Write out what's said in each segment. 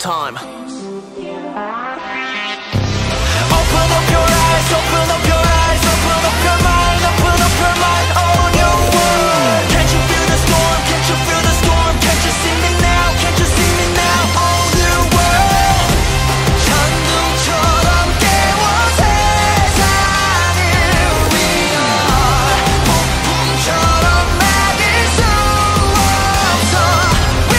time. Open up your eyes, open up your eyes, open up your mind, open up your mind, oh new world. Can't you feel the storm, can't you feel the storm, can't you see me now, can't you see me now, oh new world. 천둥처럼 깨워 세상을 위어 폭풍처럼 막을 수 없어. We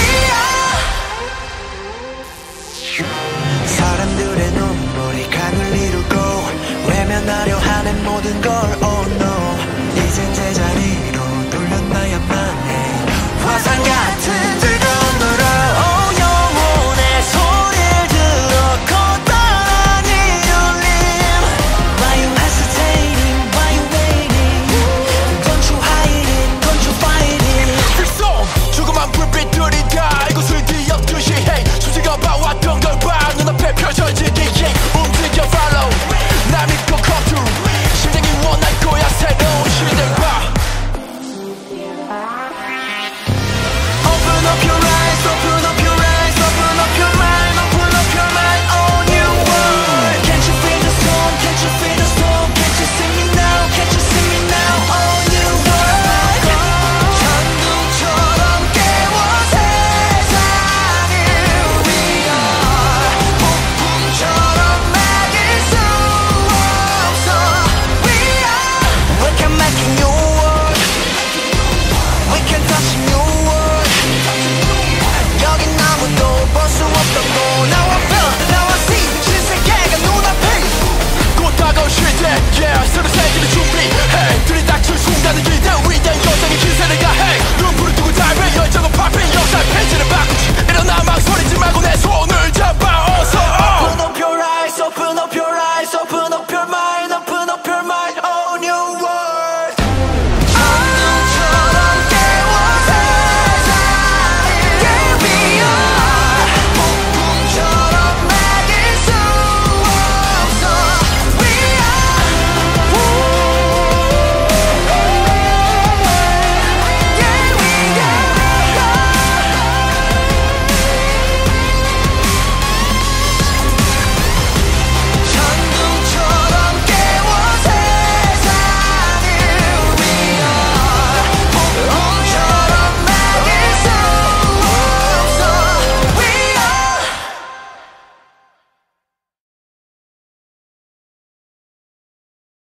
are 사람들의 눈물이 강을 이루고 외면하려 하는 모든 걸 oh no 이젠 제자리로 돌려놔야만 해 화산 같은 뜨거운 너로 oh 영혼의 소리를 들어 커다란 이 울림. Why you hesitating, why you waiting, don't you hide it, don't you fight it. 불송 조그만 불빛들이 다 이곳을 뒤엎듯이 hey 수지가 봐왔던 걸 봐 눈앞에 펼쳐지듯